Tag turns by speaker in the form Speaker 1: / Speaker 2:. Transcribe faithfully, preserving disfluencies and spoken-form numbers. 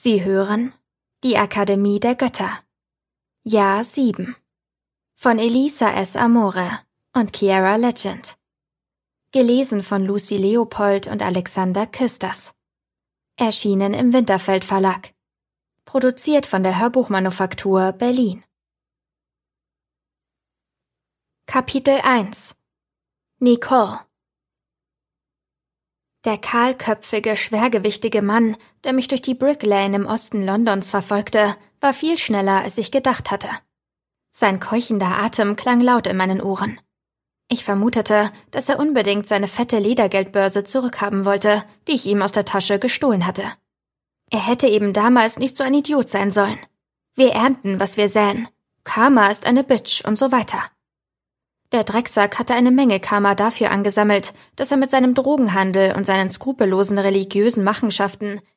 Speaker 1: Sie hören Die Akademie der Götter. Jahr sieben von Elisa S. Amore und Kiara Legend. Gelesen von Lucy Leopold und Alexander Küsters. Erschienen im Winterfeld Verlag. Produziert von der Hörbuchmanufaktur Berlin. Kapitel eins. Nicole. Der kahlköpfige, schwergewichtige Mann, der mich durch die Brick Lane im Osten Londons verfolgte, war viel schneller, als ich gedacht hatte. Sein keuchender Atem klang laut in meinen Ohren. Ich vermutete, dass er unbedingt seine fette Ledergeldbörse zurückhaben wollte, die ich ihm aus der Tasche gestohlen hatte. Er hätte eben damals nicht so ein Idiot sein sollen. Wir ernten, was wir säen. Karma ist eine Bitch und so weiter. Der Drecksack hatte eine Menge Karma dafür angesammelt, dass er mit seinem Drogenhandel und seinen skrupellosen religiösen Machenschaften